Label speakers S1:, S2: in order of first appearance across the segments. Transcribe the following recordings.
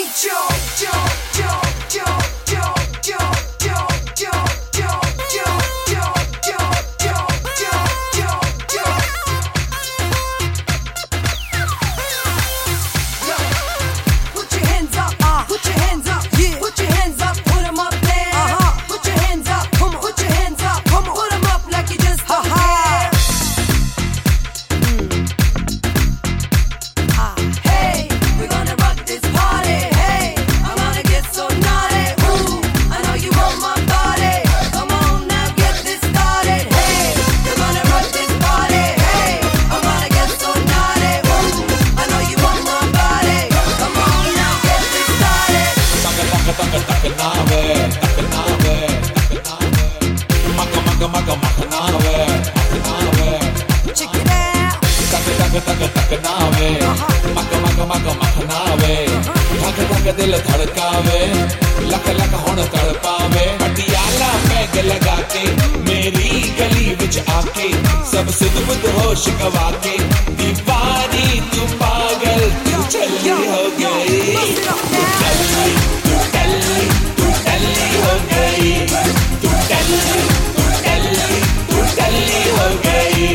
S1: दिल धड़कावे लख लख हुण तड़पावे पटियाला पैग लगा के मेरी गली विच आके सब सुध बुध होश गवा के दीवानी तू पागल तू चली हो गई तू टल्ली तू टल्ली तू टल्ली हो गई तू टल्ली तू टल्ली तू टल्ली हो गई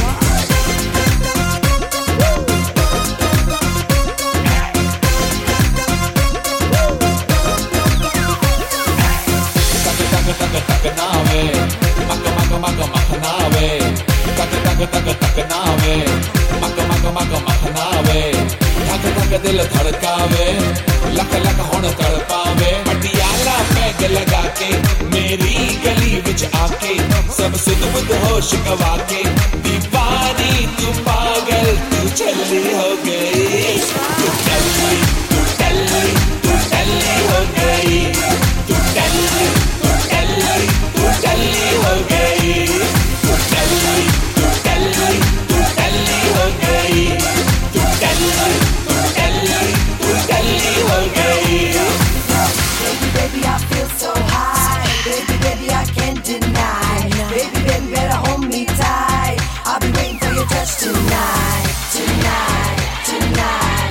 S1: तक नावे मक मक मक मक नावे तक तक तक तक नावे मक मक मक मक नावे धक धक दिल धड़कावे लख लख हुण तड़पावे पटियाला पैग लगा के मेरी गली विच आके सब सुध बुध होश गवा के दीवानी तू पागल तू चली हो गई तू टल्ली तू टल्ली तू टल्ली हो गई तू टल्ली तू टल्ली हो गई तू टल्ली तू टल्ली तू टल्ली हो गई तू टल्ली तू टल्ली तू टल्ली हो गई
S2: Baby, baby, I feel so high. Baby, baby, I can't deny. Baby, baby, better hold me tight. I'll be waiting for your touch tonight, tonight, tonight.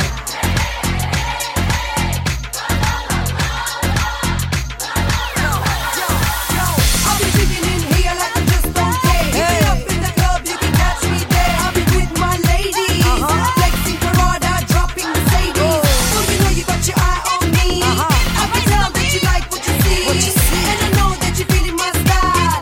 S2: I'll be digging in here like I just don't care. Hit me up in the club, you can catch me there. I'll be with my ladies, flexing Prada, dropping Mercedes. Oh, you know you got your eye on me. I can tell that you like what you see, and I know that you're feeling my style.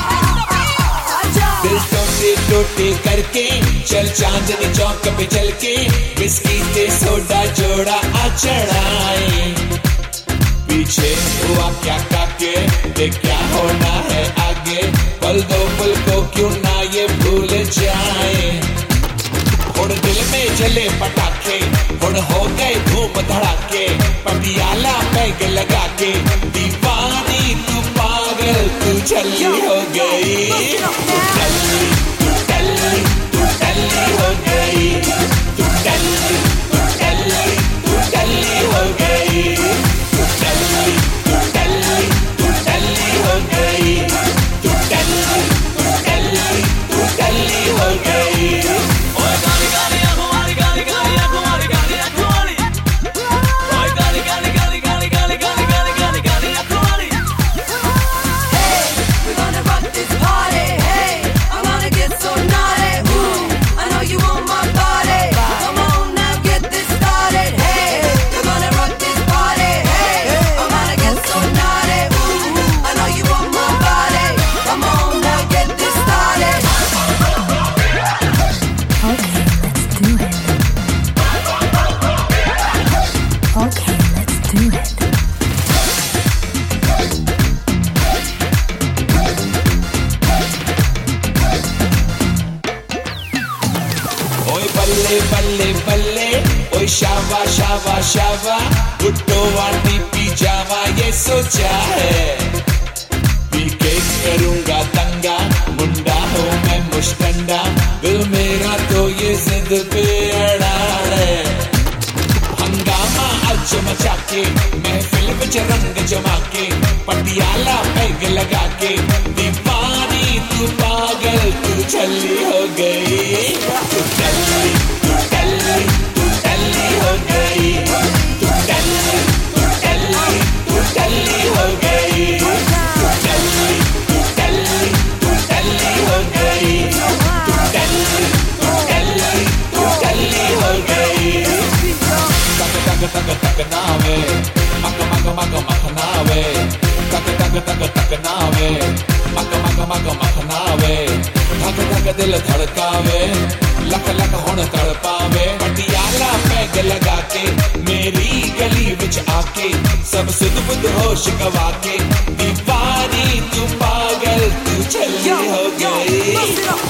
S1: दिल टोटे टोटे करके चल चांदनी चौक पे चल के बिस्की ते soda जोड़ा आ चढ़ाए पीछे हुआ क्या काके देख क्या होना है आगे पल दो पल को क्यों ना ये भूल जाए हुण दिल में जले पटाखे हुण हो गए धूम धड़ाके पटियाला पैग लगा के दीवानी तू पागल तू चली हो गई तू टल्ली तू टल्ली तू टल्ली हो गई तू टल्ली तू टल्ली तू टल्ली हो गई तू टल्ली तू टल्ली तू टल्ली हो गई तू टल्ली तू टल्ली तू टल्ली हो गई ओए गाली गाली हमारी गाली गाली हमारी गाली हमारी ओए गाली गाली गाली गाली गाली गाली गाली गाली हमारी
S2: Hey, we're gonna rock this party. Hey, I'm gonna get so naughty. Ooh, I know you want my body. Come on now, get this started. Hey, we're gonna rock this party. Hey, I'm gonna get so naughty. Ooh, I know you want my body. Come on now, get this started.
S3: Okay, let's do it. Okay, let's do it.
S1: ओए बल्ले बल्ले बल्ले ओए शावा शावा शावा गुड्डो वाटी P जावा ये सोचा है P के करूंगा दंगा मुंडा हो मैं मुश्तंडा दिल मेरा तो ये जिद पे अड़ा है हंगामा आज मचा के महफिल विच रंग जमा के पटियाला पैग लगा के दीवानी तू पागल तू चली हो गई तू टल्ली तू टल्ली तू टल्ली हो गई तू टल्ली तक तक नावे, मक मक मक मक नावे, तक तक तक तक नावे, मक मक मक मक नावे, धक धक दिल धड़कावे, लख लख हुण तड़पावे। पटियाला पैग लगा के मेरी गली विच आके सब सुध बुध होश गवा के, दीवानी तू पागल तू छल्ली हो गई।